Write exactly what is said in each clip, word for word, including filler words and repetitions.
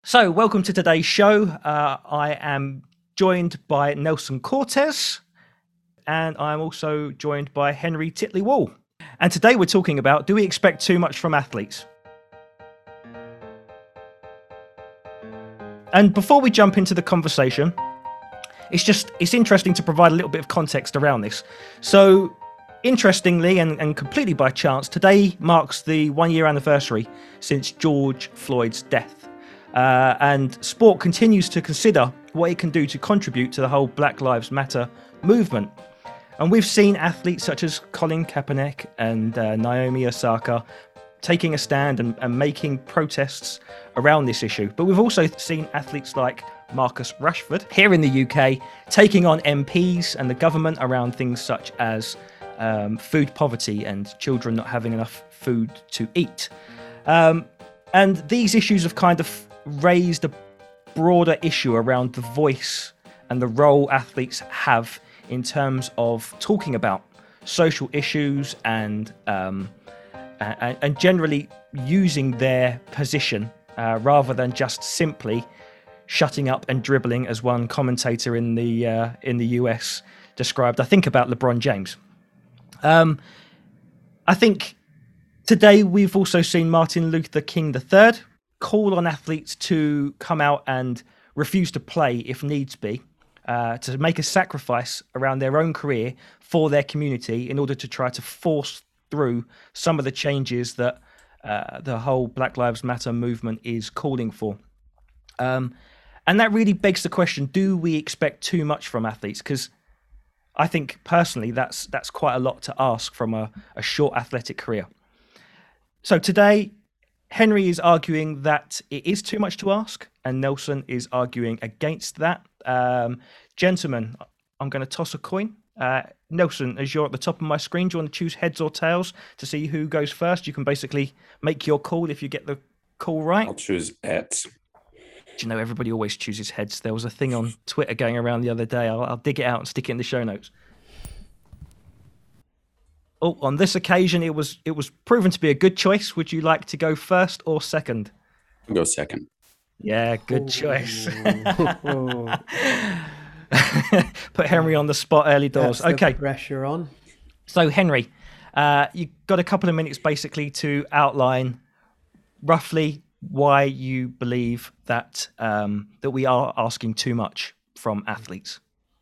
So, welcome to today's show. Uh, I am joined by Nelson Cortez, and I'm also joined by Henry Titley Wall. And today we're talking about, do we expect too much from athletes? And before we jump into the conversation, it's just it's interesting to provide a little bit of context around this. So, interestingly and, and completely by chance, today marks the one-year anniversary since George Floyd's death. Uh, and sport continues to consider what it can do to contribute to the whole Black Lives Matter movement. And we've seen athletes such as Colin Kaepernick and uh, Naomi Osaka taking a stand and, and making protests around this issue. But we've also seen athletes like Marcus Rashford here in the U K taking on M Ps and the government around things such as um, food poverty and children not having enough food to eat. Um, and these issues have kind of raised a broader issue around the voice and the role athletes have in terms of talking about social issues and um, and, and generally using their position uh, rather than just simply shutting up and dribbling, as one commentator in the uh, in the U S described, I think, about LeBron James. Um, I think today we've also seen Martin Luther King the third call on athletes to come out and refuse to play if needs be, uh, to make a sacrifice around their own career for their community in order to try to force through some of the changes that uh, the whole Black Lives Matter movement is calling for. Um, and that really begs the question, do we expect too much from athletes? Because I think personally that's that's quite a lot to ask from a, a short athletic career. So today, Henry is arguing that it is too much to ask, and Nelson is arguing against that. Um, gentlemen, I'm going to toss a coin. Uh, Nelson, as you're at the top of my screen, do you want to choose heads or tails to see who goes first? You can basically make your call if you get the call right. I'll choose heads. Do you know, everybody always chooses heads. There was a thing on Twitter going around the other day. I'll, I'll dig it out and stick it in the show notes. Oh, on this occasion, it was it was proven to be a good choice. Would you like to go first or second? I'll go second. Yeah, good choice. Put Henry on the spot early doors. That's okay, the pressure on. So Henry, uh, you got a couple of minutes basically to outline roughly why you believe that um, that we are asking too much from athletes.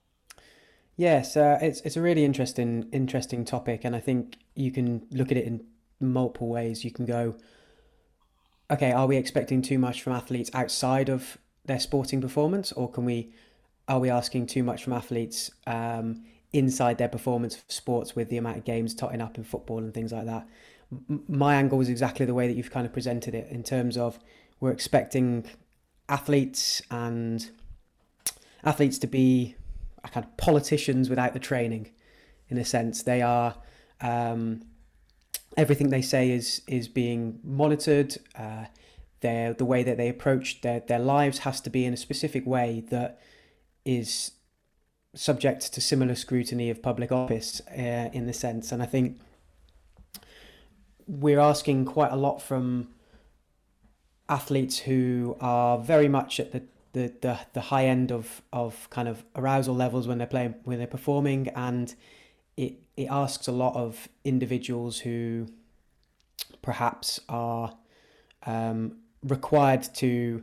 Yes, uh, it's it's a really interesting interesting topic, and I think you can look at it in multiple ways. You can go, okay, are we expecting too much from athletes outside of their sporting performance, or can we are we asking too much from athletes um, inside their performance of sports with the amount of games totting up in football and things like that? M- my angle is exactly the way that you've kind of presented it, in terms of we're expecting athletes and athletes to be kind of politicians without the training, in a sense. They are um, everything they say is is being monitored. Uh, their the way that they approach their their lives has to be in a specific way that is subject to similar scrutiny of public office, uh, in the sense. And I think we're asking quite a lot from athletes who are very much at the The, the the high end of of kind of arousal levels when they're playing, when they're performing, and it it asks a lot of individuals who perhaps are um, required to,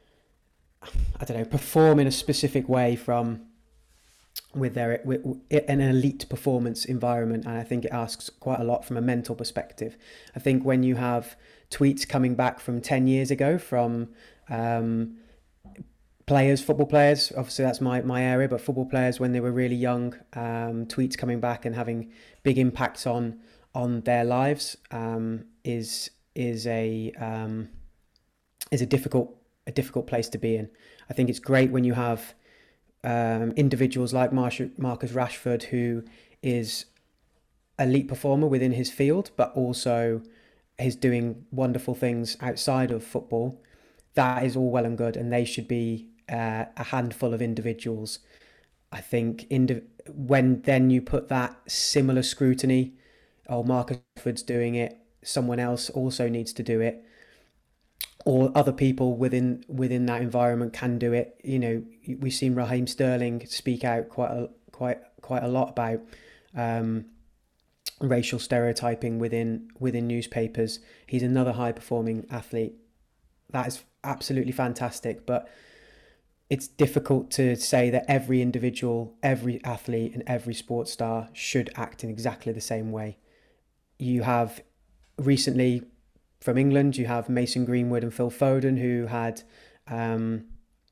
I don't know, perform in a specific way from with their with, in an elite performance environment. And I think it asks quite a lot from a mental perspective. I think when you have tweets coming back from ten years ago from um, players, football players, obviously that's my, my area, but football players when they were really young, um, tweets coming back and having big impacts on on their lives, um, is is a um, is a difficult a difficult place to be in. I think it's great when you have um, individuals like Marcus Rashford, who is elite performer within his field, but also is doing wonderful things outside of football. That is all well and good, and they should be uh, a handful of individuals. I think indi- when then you put that similar scrutiny, oh, Marcus Rashford's doing it, someone else also needs to do it. or other people within within that environment can do it. You know, we've seen Raheem Sterling speak out quite a, quite quite a lot about um, racial stereotyping within within newspapers. He's another high performing athlete. That is absolutely fantastic, but it's difficult to say that every individual, every athlete, and every sports star should act in exactly the same way. You have recently, from England, you have Mason Greenwood and Phil Foden, who had um,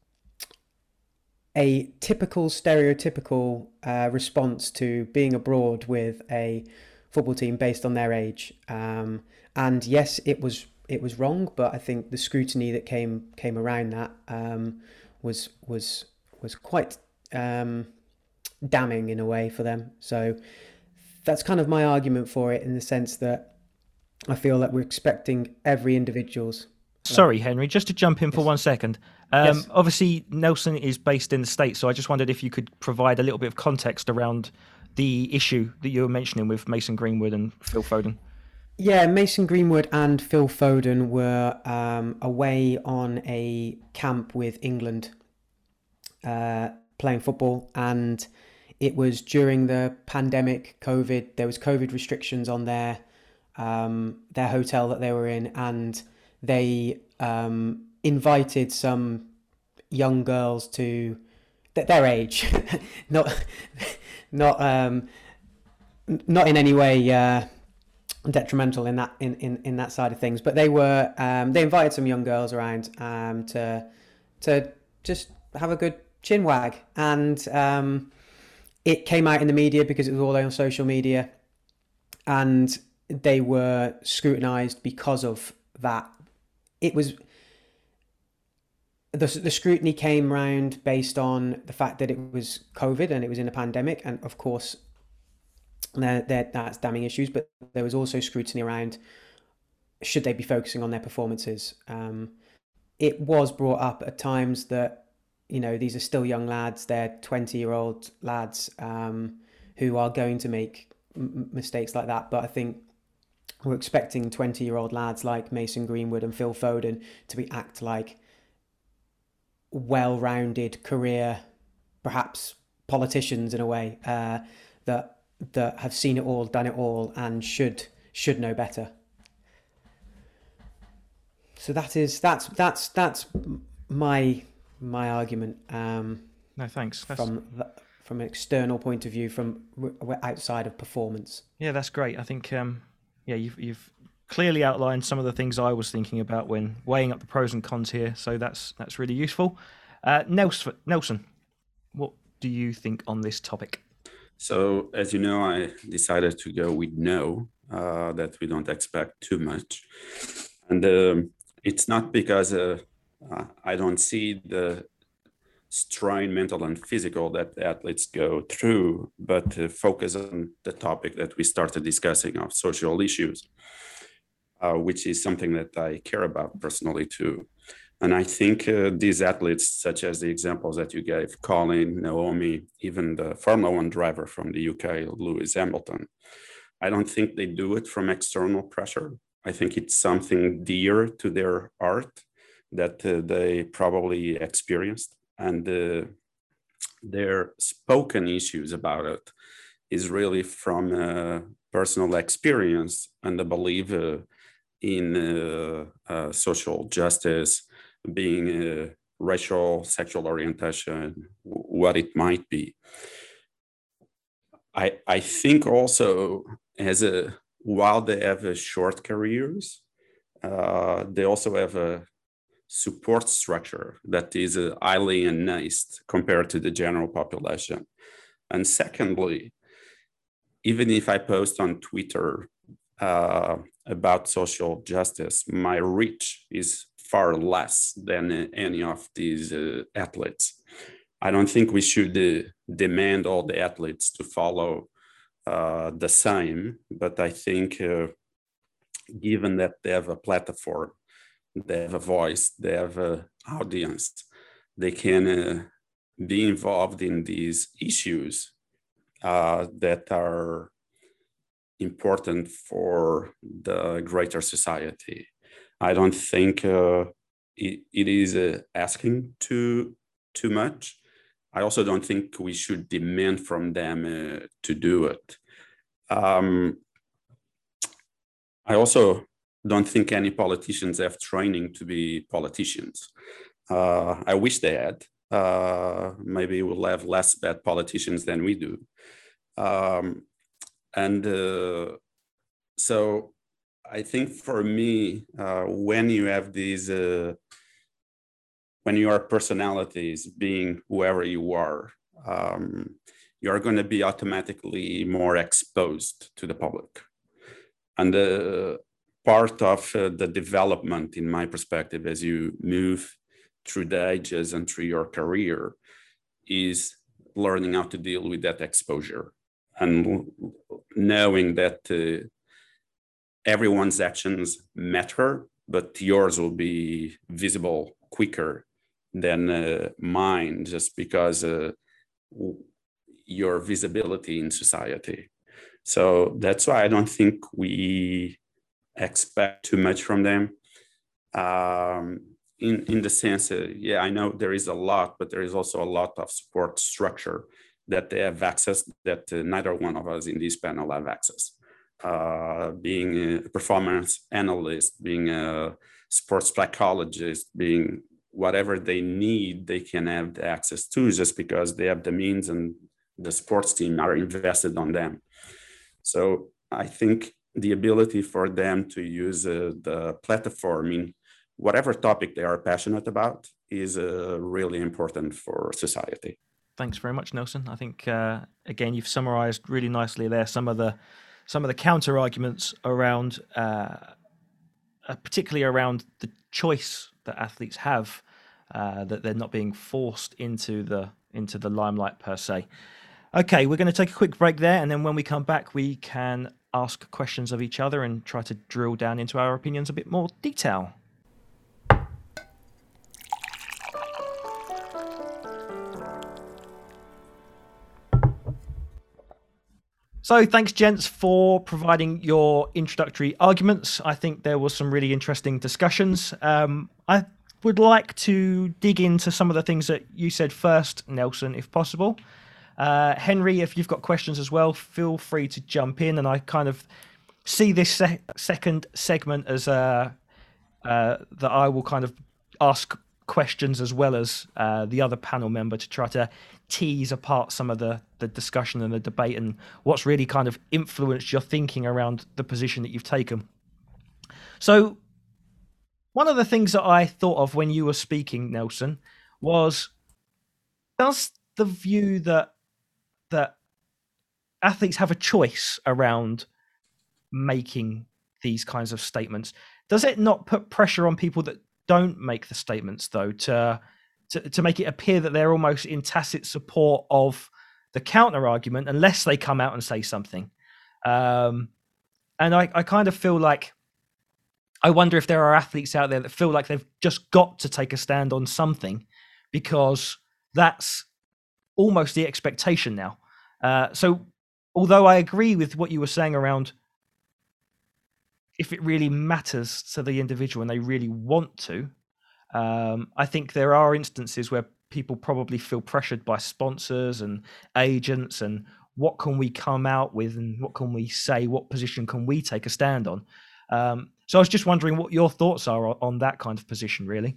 a typical, stereotypical uh, response to being abroad with a football team based on their age. Um, and yes, it was it was wrong, but I think the scrutiny that came came around that um, was was was quite um, damning in a way for them. So that's kind of my argument for it, in the sense that I feel that we're expecting every individual's. Sorry, Henry, just to jump in for Yes. one second. Um, Yes. Obviously, Nelson is based in the States, so I just wondered if you could provide a little bit of context around the issue that you were mentioning with Mason Greenwood and Phil Foden. Yeah, Mason Greenwood and Phil Foden were um, away on a camp with England, uh, playing football, and it was during the pandemic, COVID. There was COVID restrictions on their um, their hotel that they were in, and they um, invited some young girls to th- their age, not not um, not in any way uh, detrimental in that in, in, in that side of things. But they were um, they invited some young girls around um, to to just have a good chin wag, and um, it came out in the media because it was all on social media, and they were scrutinized because of that. It was the the scrutiny came round based on the fact that it was COVID and it was in a pandemic, and of course, there, there that's damning issues. But there was also scrutiny around, should they be focusing on their performances. Um, it was brought up at times that, you know, these are still young lads. They're twenty-year-old lads um, who are going to make m- mistakes like that. But I think we're expecting twenty-year-old lads like Mason Greenwood and Phil Foden to be act like well-rounded career, perhaps politicians in a way, uh, that that have seen it all, done it all, and should should know better. So that is that's that's that's my my argument. Um, No, thanks. That's, from the, from an external point of view, from outside of performance. yeah, that's great. I think, um, yeah, you've you've clearly outlined some of the things I was thinking about when weighing up the pros and cons here. So that's that's really useful. Uh, Nelson, Nelson, what do you think on this topic? So, as you know, I decided to go with no, uh, that we don't expect too much. And um, it's not because uh, uh, I don't see the strain, mental and physical, that the athletes go through, but to focus on the topic that we started discussing of social issues, uh, which is something that I care about personally too. And I think uh, these athletes, such as the examples that you gave, Colin, Naomi, even the Formula One driver from the U K, Lewis Hamilton, I don't think they do it from external pressure. I think it's something dear to their art that uh, they probably experienced. And uh, their spoken issues about it is really from uh, personal experience and the belief uh, in uh, uh, social justice, being uh, racial, sexual orientation, what it might be. I I think also, as a while they have a short careers, uh, they also have a support structure that is uh, highly enhanced compared to the general population. And secondly, even if I post on Twitter uh, about social justice, my reach is far less than any of these uh, athletes. I don't think we should uh, demand all the athletes to follow uh, the same, but I think uh, given that they have a platform, they have a voice, they have an audience, they can uh, be involved in these issues uh, that are important for the greater society. I don't think uh, it, it is uh, asking too too much. I also don't think we should demand from them uh, to do it. Um, I also don't think any politicians have training to be politicians. Uh, I wish they had. Uh, maybe we'll have less bad politicians than we do. Um, and uh, so I think for me, uh, when you have these, uh, when your personalities being whoever you are, um, you're going to be automatically more exposed to the public. And uh, part of uh, the development, in my perspective, as you move through the ages and through your career, is learning how to deal with that exposure and knowing that uh, everyone's actions matter, but yours will be visible quicker than uh, mine, just because uh, your visibility in society. So that's why I don't think we expect too much from them. Um, in, in the sense, uh, yeah, I know there is a lot, but there is also a lot of support structure that they have access that uh, neither one of us in this panel have access. Uh, being a performance analyst, being a sports psychologist, being whatever they need, they can have the access to, just because they have the means and the sports team are invested on them. So I think the ability for them to use uh, the platform in whatever topic they are passionate about is uh, really important for society. Thanks very much, Nelson. I think, uh, again, you've summarized really nicely there some of the some of the counter arguments around, uh, uh, particularly around the choice that athletes have, uh, that they're not being forced into the into the limelight per se. Okay, we're going to take a quick break there, and then when we come back, we can ask questions of each other and try to drill down into our opinions a bit more detail. So thanks, gents, for providing your introductory arguments. I think there was some really interesting discussions. Um, I would like to dig into some of the things that you said first, Nelson, if possible. Uh, Henry, if you've got questions as well, feel free to jump in. And I kind of see this se- second segment as uh, uh, that I will kind of ask questions as well as uh, the other panel member to try to tease apart some of the, the discussion and the debate and what's really kind of influenced your thinking around the position that you've taken. So one of the things that I thought of when you were speaking, Nelson, was, does the view that that athletes have a choice around making these kinds of statements, does it not put pressure on people that don't make the statements, though, to to, to make it appear that they're almost in tacit support of the counter argument unless they come out and say something? Um, and I, I kind of feel like, I wonder if there are athletes out there that feel like they've just got to take a stand on something because that's almost the expectation now. Uh, so although I agree with what you were saying around if it really matters to the individual and they really want to, um, I think there are instances where people probably feel pressured by sponsors and agents and what can we come out with and what can we say, what position can we take a stand on? Um, so I was just wondering what your thoughts are on, on that kind of position, really.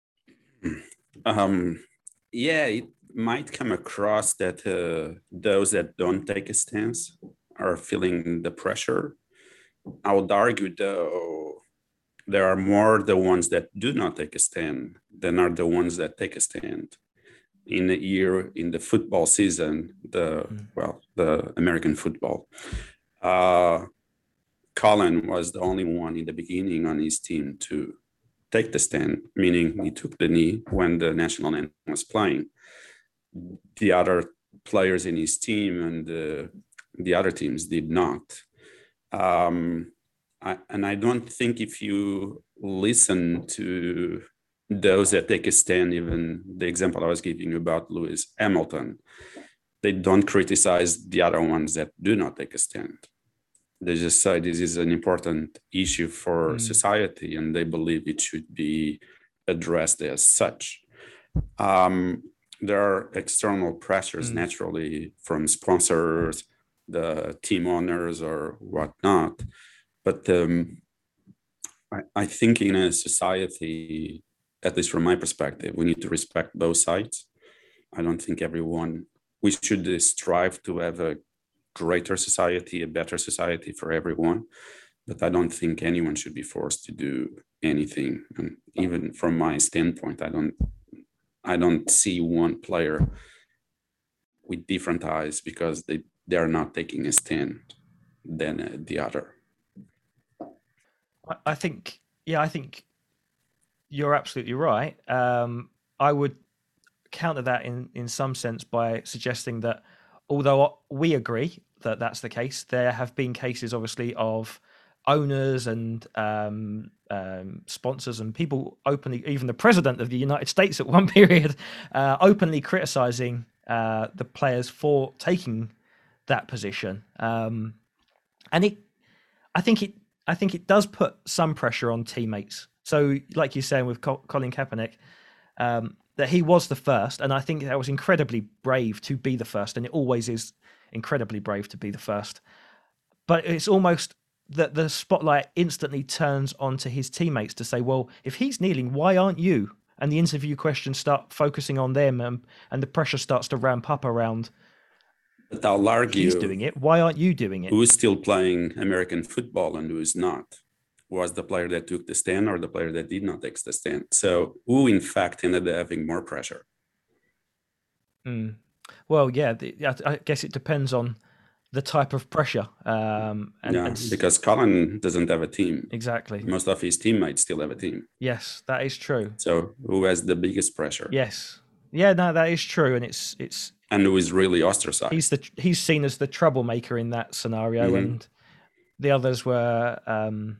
Um, yeah, it might come across that uh, those that don't take a stance are feeling the pressure. I would argue, though, there are more the ones that do not take a stand than are the ones that take a stand. In a year, in the football season, the mm. well, the American football, uh, Colin was the only one in the beginning on his team to take the stand, meaning he took the knee when the national anthem was playing. The other players in his team and uh, the other teams did not. Um, I, and I don't think if you listen to those that take a stand, even the example I was giving you about Lewis Hamilton, they don't criticize the other ones that do not take a stand. they just say this is an important issue for Mm. society, and they believe it should be addressed as such. Um, there are external pressures Mm. naturally from sponsors, the team owners, or whatnot. But um, I, I think in a society, at least from my perspective, we need to respect both sides. I don't think everyone, we should strive to have a greater society, a better society for everyone. But I don't think anyone should be forced to do anything. And even from my standpoint, I don't, I don't see one player with different eyes because they, they are not taking a stand than uh, the other. I, I think, yeah, I think you're absolutely right. Um, I would counter that in, in some sense by suggesting that although we agree that that's the case, there have been cases, obviously, of owners and um, um, sponsors and people openly, even the president of the United States at one period, uh, openly criticizing uh, the players for taking that position. Um, and it, I think it, I think it does put some pressure on teammates. So, like you're saying with Colin Kaepernick, um, that he was the first, and I think that was incredibly brave to be the first, and it always is incredibly brave to be the first. But it's almost that the spotlight instantly turns onto his teammates to say, well, if he's kneeling, why aren't you? And the interview questions start focusing on them, and, and the pressure starts to ramp up around, but I'll argue, he's doing it, why aren't you doing it? Who's still playing American football and who is not? Was the player that took the stand or the player that did not take the stand? So who, in fact, ended up having more pressure? Mm. Well, yeah, the, I guess it depends on the type of pressure. Um, and, yeah, and because Colin doesn't have a team. Exactly. Most of his teammates still have a team. Yes, that is true. So who has the biggest pressure? Yes. Yeah, no, that is true. And it's... it's and who is really ostracized. He's the he's seen as the troublemaker in that scenario, mm-hmm. and the others were... Um,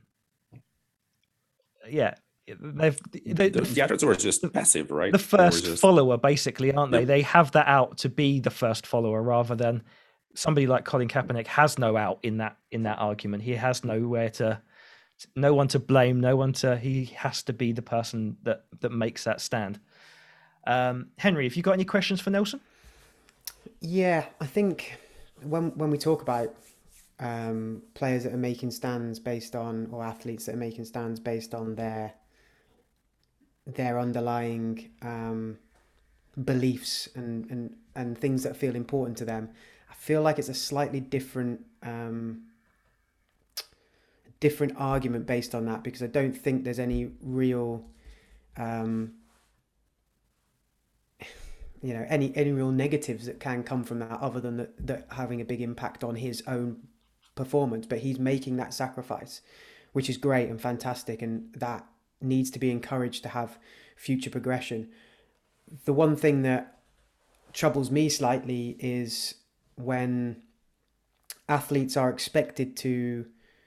yeah, they've they, the, the others were just passive, right? The first just... follower, basically, aren't they? Yep. They have that out to be the first follower, rather than somebody like Colin Kaepernick has no out in that in that argument. He has nowhere to, no one to blame, no one to. He has to be the person that that makes that stand. Um, Henry, have you got any questions for Nelson? Yeah, I think when when we talk about um, players that are making stands based on, or athletes that are making stands based on their their underlying um, beliefs and, and, and things that feel important to them, I feel like it's a slightly different um, different argument based on that, because I don't think there's any real um, you know, any any real negatives that can come from that, other than that, that having a big impact on his own performance. But he's making that sacrifice, which is great and fantastic, and that needs to be encouraged to have future progression. The one thing that troubles me slightly is when athletes are expected to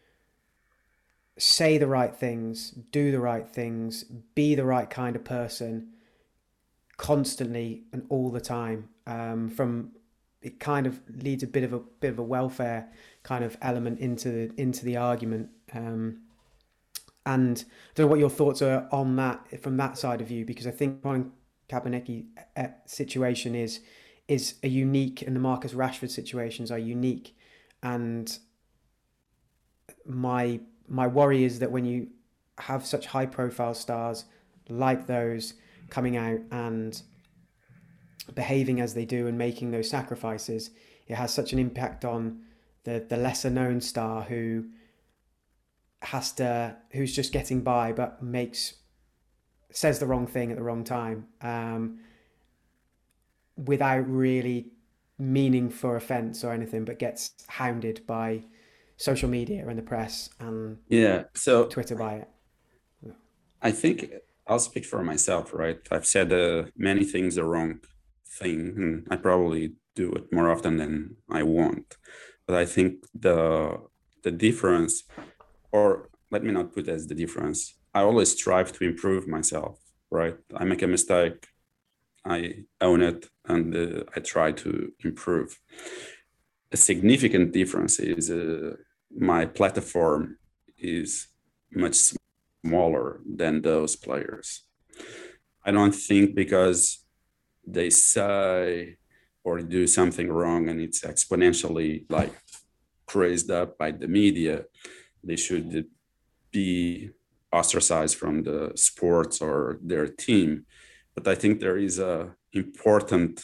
say the right things, do the right things, be the right kind of person constantly and all the time. Um, from it kind of leads a bit of a bit of a welfare kind of element into the, into the argument. Um, and I don't know what your thoughts are on that from that side of view, because I think Colin Kaepernick situation is is a unique, and the Marcus Rashford situations are unique. And my my worry is that when you have such high profile stars like those coming out and behaving as they do and making those sacrifices, it has such an impact on the the lesser known star who has to who's just getting by but makes says the wrong thing at the wrong time, um, without really meaning for offense or anything, but gets hounded by social media and the press and yeah so Twitter by it. I think I'll speak for myself, right? I've said uh, many things the wrong thing, and I probably do it more often than I want. But I think the the difference, or let me not put it as the difference, I always strive to improve myself, right? I make a mistake, I own it, and uh, I try to improve. A significant difference is uh, my platform is much smaller than those players. I don't think because they say or do something wrong and it's exponentially like praised up by the media, they should be ostracized from the sports or their team. But I think there is a important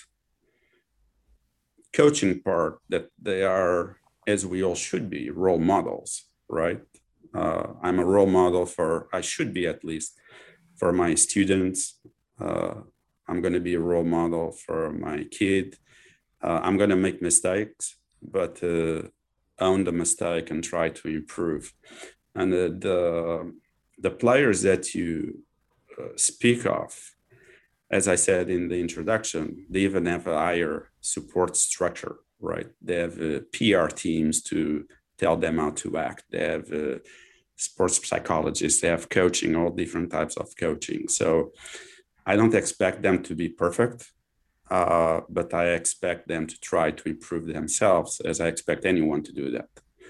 coaching part that they are, as we all should be, role models, right? Uh, I'm a role model for, I should be at least, for my students. Uh, I'm going to be a role model for my kid. Uh, I'm going to make mistakes, but uh, own the mistake and try to improve. And uh, the the players that you uh, speak of, as I said in the introduction, they even have a higher support structure, right? They have uh, P R teams to tell them how to act. They have uh, sports psychologists. They have coaching, all different types of coaching. So I don't expect them to be perfect, uh, but I expect them to try to improve themselves, as I expect anyone to do that.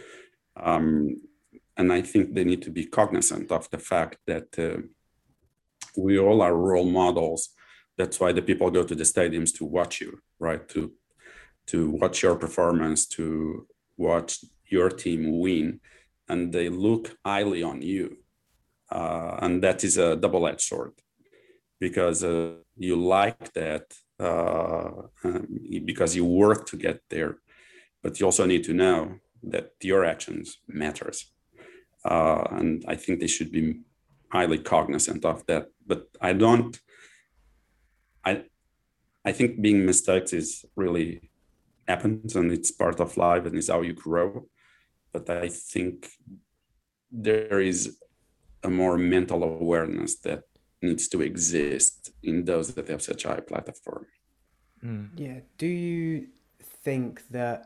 Um, and I think they need to be cognizant of the fact that uh, we all are role models. That's why the people go to the stadiums to watch you, right? To to watch your performance, to watch your team win, and they look highly on you. Uh, and that is a double-edged sword, because uh, you like that uh, um, because you work to get there, but you also need to know that your actions matters. Uh, and I think they should be highly cognizant of that. But I don't, I, I think being mistakes is really happens and it's part of life and it's how you grow. But I think there is a more mental awareness that needs to exist in those that have such a high platform. Mm. Yeah. Do you think that?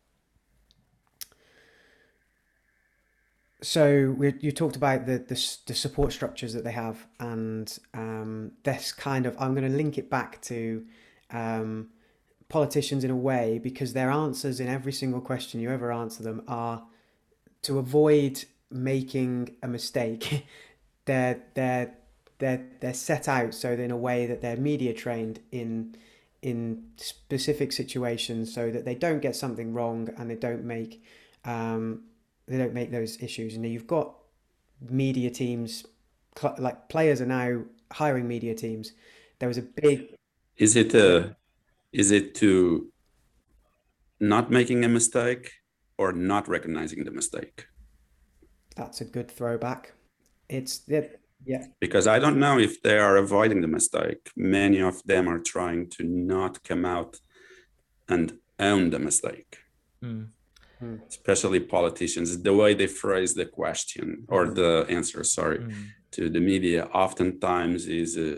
So we, you talked about the, the the support structures that they have, and um, this kind of, I'm going to link it back to um, politicians in a way, because their answers in every single question you ever answer them are to avoid making a mistake. they're they're they're they're set out so in a way that they're media trained in in specific situations, so that they don't get something wrong and they don't make um, they don't make those issues. And you've got media teams, like players are now hiring media teams. There was a big. Is it a, is it to not making a mistake or not recognizing the mistake? That's a good throwback. It's it, yeah. Because I don't know if they are avoiding the mistake. Many of them are trying to not come out and own the mistake. Mm. Mm. Especially politicians, the way they phrase the question or mm. the answer, sorry, mm. to the media oftentimes is uh,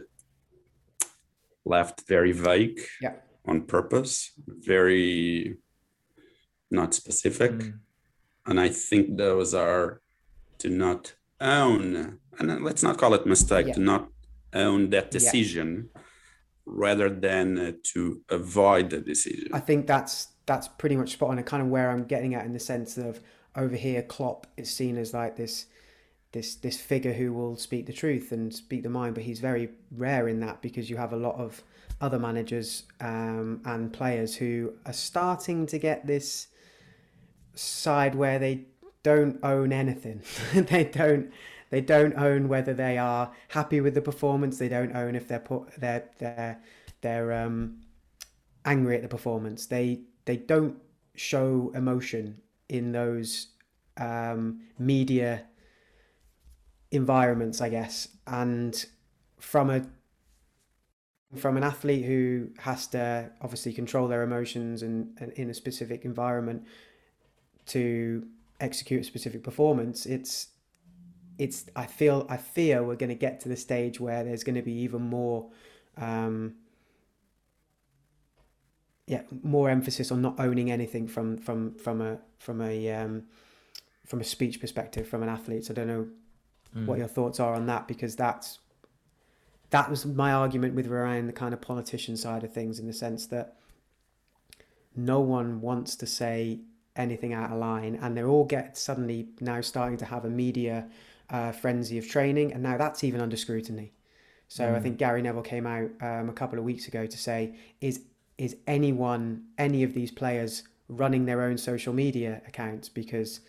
left very vague, yeah. on purpose, very not specific. Mm. And I think those are to not own, and let's not call it mistake, yeah. to not own that decision, yeah. rather than uh, to avoid the decision. I think that's that's pretty much spot on, and kind of where I'm getting at, in the sense of over here, Klopp is seen as like this this this figure who will speak the truth and speak the mind, but he's very rare in that, because you have a lot of other managers um, and players who are starting to get this side where they don't own anything. they don't they don't own whether they are happy with the performance. They don't own if they're put they're they're they're um angry at the performance. They they don't show emotion in those um media environments, I guess. And from a from an athlete who has to obviously control their emotions and, and in a specific environment to execute a specific performance, it's it's I feel I fear we're going to get to the stage where there's going to be even more um yeah more emphasis on not owning anything from from from a from a um from a speech perspective from an athlete. So I don't know mm. what your thoughts are on that, because that's that was my argument with around the kind of politician side of things, in the sense that no one wants to say anything out of line, and they're all get suddenly now starting to have a media uh, frenzy of training, and now that's even under scrutiny. So mm. I think Gary Neville came out um, a couple of weeks ago to say, is is anyone, any of these players running their own social media accounts? Because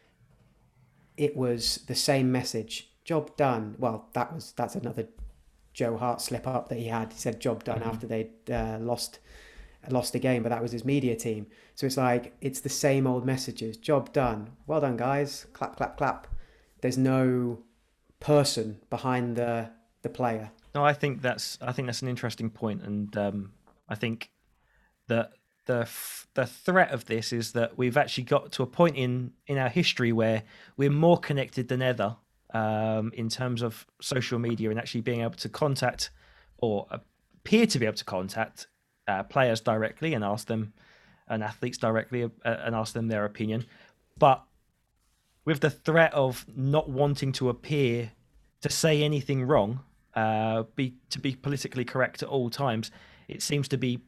it was the same message, job done. Well, that was that's another Joe Hart slip up that he had. He said job done mm-hmm. after they'd uh, lost lost a game, but that was his media team. So it's like, it's the same old messages, job done, well done guys, clap, clap, clap. There's no person behind the the player. No, I think that's I think that's an interesting point, and um, I think that the the threat of this is that we've actually got to a point in in our history where we're more connected than ever um, in terms of social media and actually being able to contact or appear to be able to contact uh, players directly and ask them, and athletes directly uh, and ask them their opinion, but with the threat of not wanting to appear to say anything wrong, uh, be to be politically correct at all times, it seems to be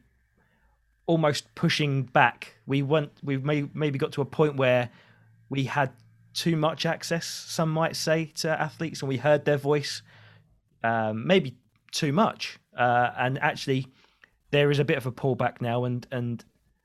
almost pushing back. We want we've may, maybe got to a point where we had too much access, some might say, to athletes, and we heard their voice um, maybe too much. Uh, and actually, there is a bit of a pullback now, and and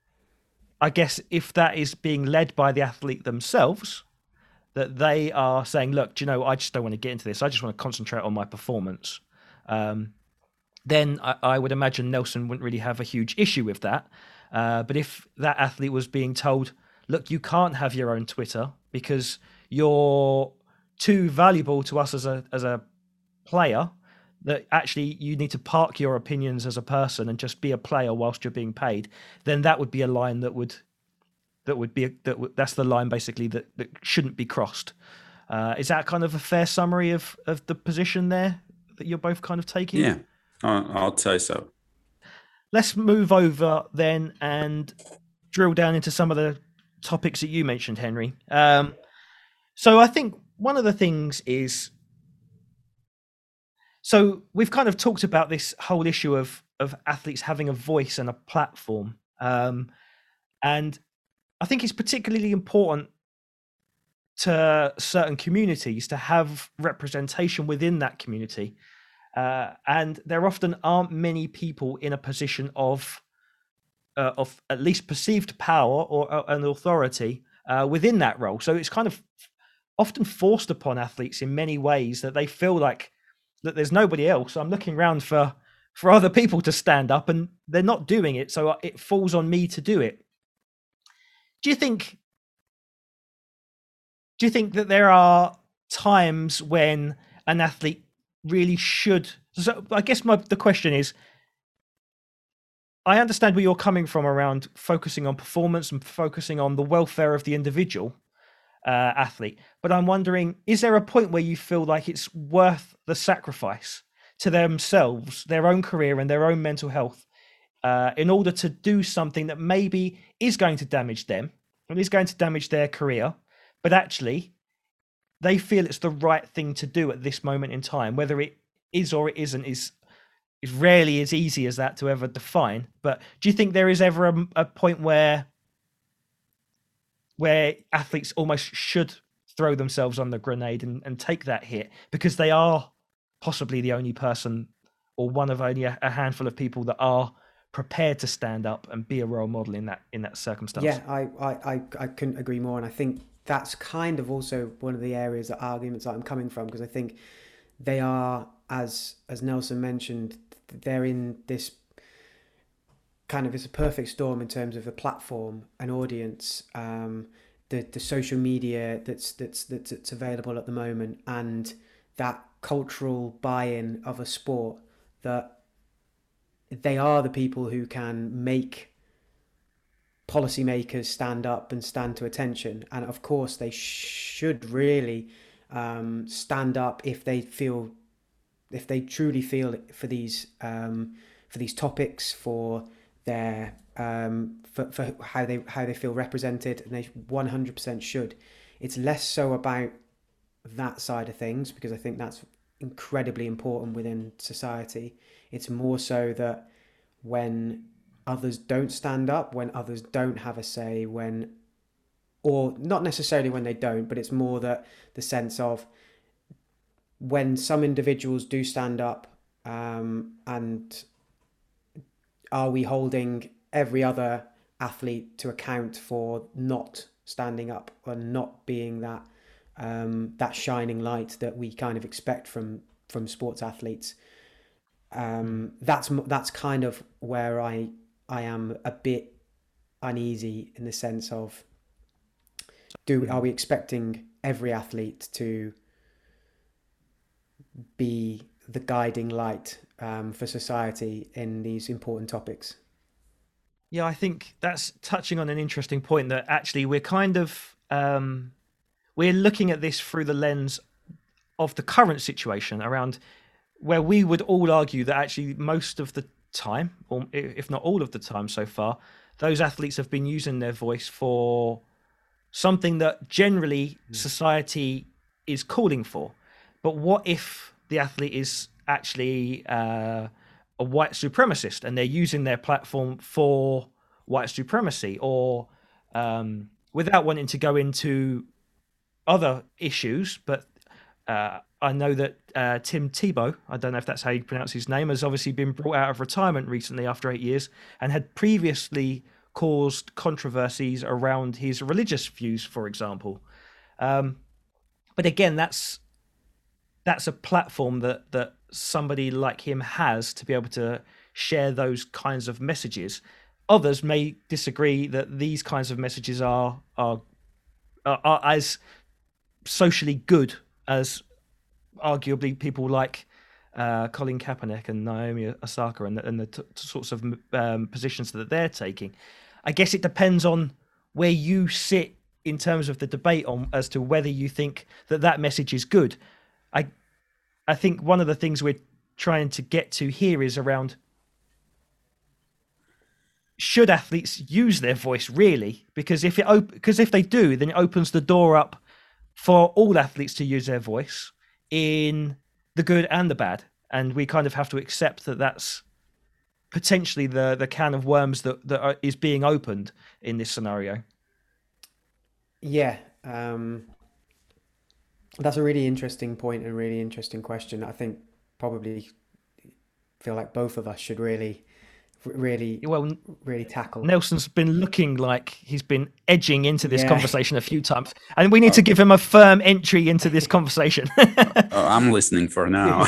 I guess if that is being led by the athlete themselves, that they are saying, look, do you know, I just don't want to get into this. I just want to concentrate on my performance. Um, then I, I would imagine Nelson wouldn't really have a huge issue with that. Uh, but if that athlete was being told, look, you can't have your own Twitter because you're too valuable to us as a as a player, that actually you need to park your opinions as a person and just be a player whilst you're being paid, then that would be a line that would that would be a, that w- that's the line basically that, that shouldn't be crossed. Uh, is that kind of a fair summary of of the position there that you're both kind of taking? Yeah, I'll say so. Let's move over then and drill down into some of the topics that you mentioned, Henry. Um, so I think one of the things is, so we've kind of talked about this whole issue of of athletes having a voice and a platform, um, and I think it's particularly important to certain communities to have representation within that community. Uh, and there often aren't many people in a position of uh, of at least perceived power or uh, an authority uh, within that role. So it's kind of often forced upon athletes in many ways that they feel like that there's nobody else. I'm looking around for for other people to stand up, and they're not doing it. So it falls on me to do it. Do you think? Do you think that there are times when an athlete really should? So I guess my the question is, I understand where you're coming from around focusing on performance and focusing on the welfare of the individual uh, athlete, but I'm wondering, is there a point where you feel like it's worth the sacrifice to themselves, their own career and their own mental health, uh, in order to do something that maybe is going to damage them and is going to damage their career, but actually they feel it's the right thing to do at this moment in time? Whether it is or it isn't is is rarely as easy as that to ever define. But do you think there is ever a, a point where where athletes almost should throw themselves on the grenade and, and take that hit because they are possibly the only person or one of only a, a handful of people that are prepared to stand up and be a role model in that in that circumstance? Yeah, I, I, I, I couldn't agree more. And I think that's kind of also one of the areas that arguments that I'm coming from, because I think they are, as as Nelson mentioned, they're in this kind of, it's a perfect storm in terms of a platform, an audience, um, the the social media that's that's that's, that's available at the moment, and that cultural buy-in of a sport, that they are the people who can make policymakers stand up and stand to attention. And of course they should really um, stand up if they feel, if they truly feel for these um, for these topics, for their um, for, for how they how they feel represented, and they one hundred percent should. It's less so about that side of things, because I think that's incredibly important within society. It's more so that when others don't stand up, when others don't have a say, when or not necessarily when they don't, but it's more that the sense of when some individuals do stand up, um, and are we holding every other athlete to account for not standing up and not being that um, that shining light that we kind of expect from from sports athletes? Um, that's that's kind of where I I am a bit uneasy, in the sense of, do are we expecting every athlete to be the guiding light um, for society in these important topics? Yeah, I think that's touching on an interesting point, that actually we're kind of um, we're looking at this through the lens of the current situation, around where we would all argue that actually most of the time, or if not all of the time so far, those athletes have been using their voice for something that generally society is calling for. But what if the athlete is actually uh, a white supremacist, and they're using their platform for white supremacy, or um, without wanting to go into other issues, but uh, I know that uh, Tim Tebow, I don't know if that's how you pronounce his name, has obviously been brought out of retirement recently after eight years, and had previously caused controversies around his religious views, for example. Um, but again, that's that's a platform that that somebody like him has to be able to share those kinds of messages. Others may disagree that these kinds of messages are are are, are as socially good as arguably people like uh, Colin Kaepernick and Naomi Osaka, and the, and the t- sorts of um, positions that they're taking. I guess it depends on where you sit in terms of the debate on as to whether you think that that message is good. I I think one of the things we're trying to get to here is around, should athletes use their voice really? Because if it op- because if they do, then it opens the door up for all athletes to use their voice in the good and the bad, and we kind of have to accept that that's potentially the the can of worms that that are, is being opened in this scenario. Yeah, um, that's a really interesting point and a really interesting question. I think probably feel like both of us should really, really, Well, really tackle. Nelson's been looking like he's been edging into this Yeah. conversation a few times, and we need to give him a firm entry into this conversation. Oh, I'm listening for now.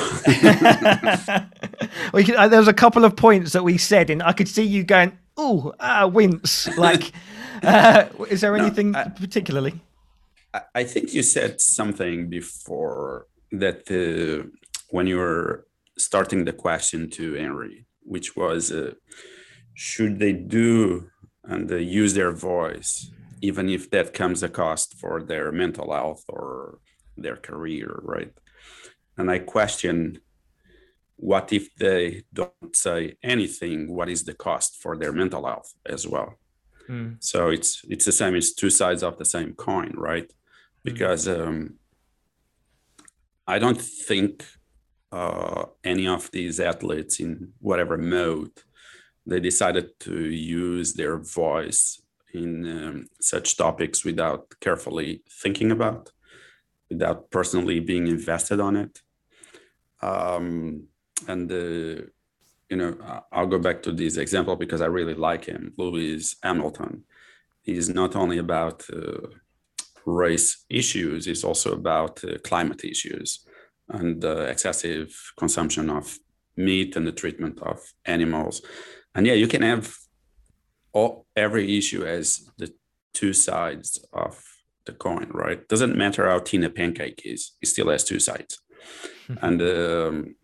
we can, uh, there was a couple of points that we said, and I could see you going, "Ooh, ah, wince." Like, uh, is there anything No, I, particularly? I think you said something before that uh, when you were starting the question to Henry, which was, uh, should they do and uh, use their voice, even if that comes a cost for their mental health or their career, right? And I question, what if they don't say anything? What is the cost for their mental health as well? Mm. So it's it's the same. It's two sides of the same coin, right? Because um, I don't think uh, any of these athletes, in whatever mode, they decided to use their voice in um, such topics without carefully thinking about, without personally being invested on it. Um, and, uh, you know, I'll go back to this example because I really like him, Lewis Hamilton. He's not only about uh, race issues, it's also about uh, climate issues and uh, excessive consumption of meat and the treatment of animals. And yeah, you can have all, every issue as the two sides of the coin, right? Doesn't matter how thin a pancake is, it still has two sides. and um,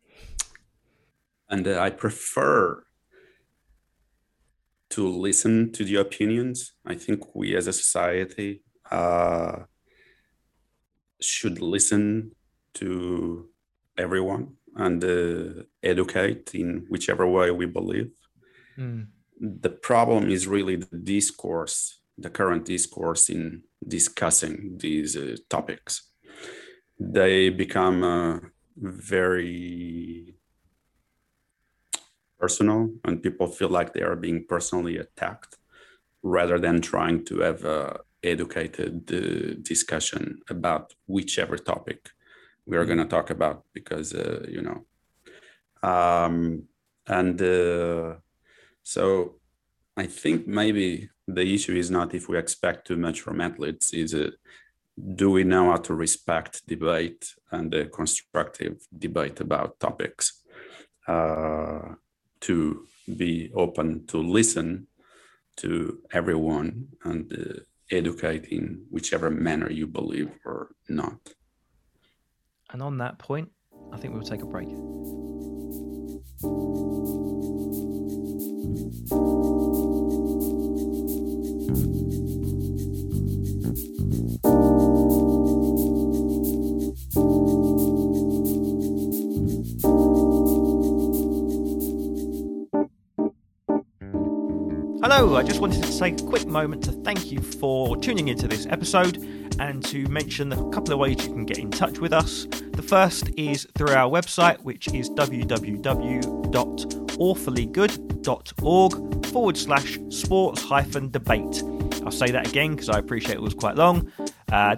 and uh, I prefer to listen to the opinions. I think we as a society uh, should listen to everyone and uh, educate in whichever way we believe. Mm. The problem is really the discourse, the current discourse in discussing these uh, topics. They become uh, very personal, and people feel like they are being personally attacked rather than trying to have a educated uh, discussion about whichever topic we are going to talk about, because uh, you know um, and uh, so I think maybe the issue is not if we expect too much from athletes, is uh, do we know how to respect debate and a constructive debate about topics, uh, to be open to listen to everyone and uh, educate in whichever manner you believe or not. And on that point, I think we'll take a break. Hello, I just wanted to take a quick moment to thank you for tuning into this episode and to mention a couple of ways you can get in touch with us. The first is through our website, which is www.awfullygood.org forward slash sports hyphen debate. I'll say that again because I appreciate it was quite long. Uh,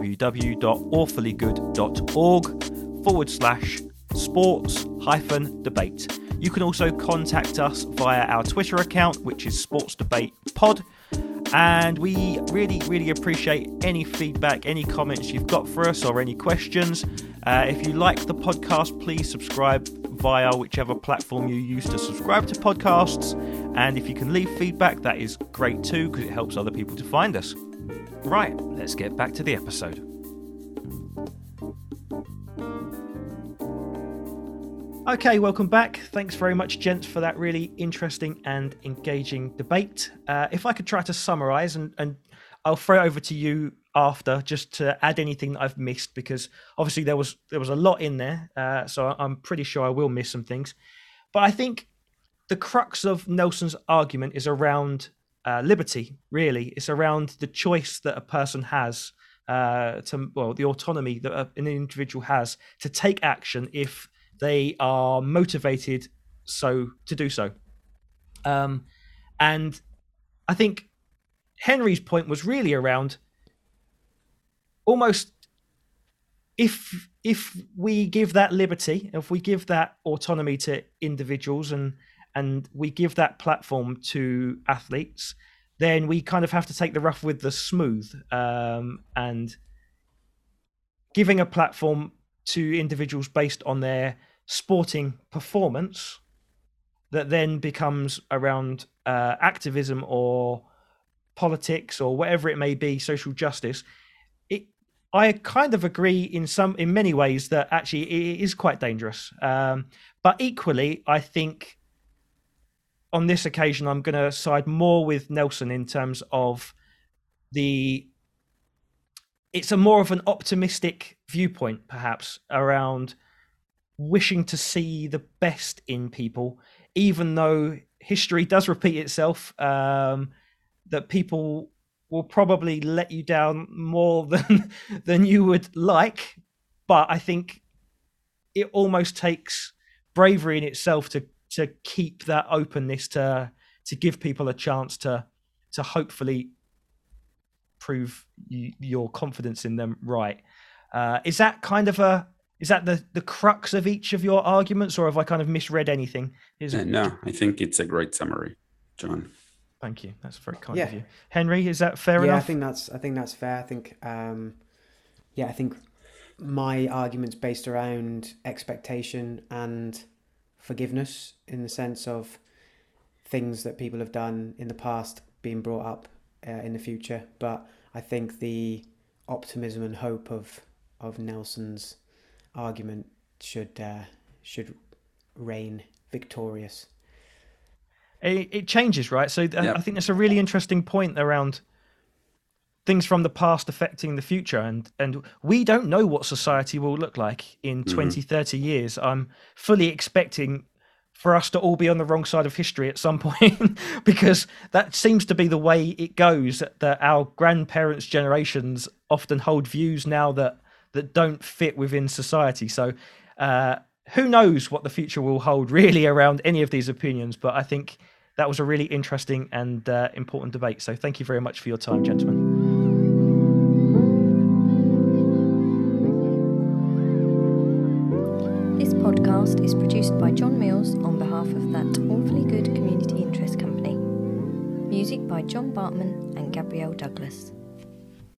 www.awfullygood.org forward slash sports hyphen debate. You can also contact us via our Twitter account, which is Sports Debate Pod. And we really, really appreciate any feedback, any comments you've got for us or any questions. Uh, if you like the podcast, please subscribe via whichever platform you use to subscribe to podcasts. And if you can leave feedback, that is great too, because it helps other people to find us. Right, let's get back to the episode. Okay, welcome back. Thanks very much, gents, for that really interesting and engaging debate. Uh, if I could try to summarise, and, and I'll throw it over to you after, just to add anything that I've missed, because obviously there was there was a lot in there, uh, so I'm pretty sure I will miss some things. But I think the crux of Nelson's argument is around uh, liberty, really. It's around the choice that a person has, uh, to well, the autonomy that an individual has to take action if they are motivated so to do so. Um, and I think Henry's point was really around almost if if we give that liberty, if we give that autonomy to individuals and and we give that platform to athletes, then we kind of have to take the rough with the smooth, um, and giving a platform to individuals based on their sporting performance that then becomes around uh, activism or politics or whatever it may be, social justice. It, I kind of agree in some, in many ways that actually it is quite dangerous. Um, but equally, I think on this occasion, I'm going to side more with Nelson in terms of the, it's a more of an optimistic viewpoint, perhaps, around wishing to see the best in people, even though history does repeat itself, um, that people will probably let you down more than than you would like. But I think it almost takes bravery in itself to to keep that openness, to to give people a chance to to hopefully prove you, your confidence in them right. Uh, is that kind of a Is that the, the crux of each of your arguments, or have I kind of misread anything? Is Uh, no, I think it's a great summary, John. Thank you. That's very kind Yeah. of you. Henry, is that fair yeah, enough? I think that's I think that's fair. I think um, yeah, I think my argument's based around expectation and forgiveness, in the sense of things that people have done in the past being brought up uh, in the future. But I think the optimism and hope of of Nelson's argument should uh, should reign victorious. It, it changes, right? So Yeah. I think that's a really interesting point around things from the past affecting the future, and and we don't know what society will look like in Mhm. twenty, thirty years. I'm fully expecting for us to all be on the wrong side of history at some point, because that seems to be the way it goes, that our grandparents' generations often hold views now that that don't fit within society. So uh, who knows what the future will hold really around any of these opinions, but I think that was a really interesting and uh, important debate. So thank you very much for your time, gentlemen. by John Mills on behalf of That Awfully Good Community Interest Company. Music by John Bartman and Gabrielle Douglas.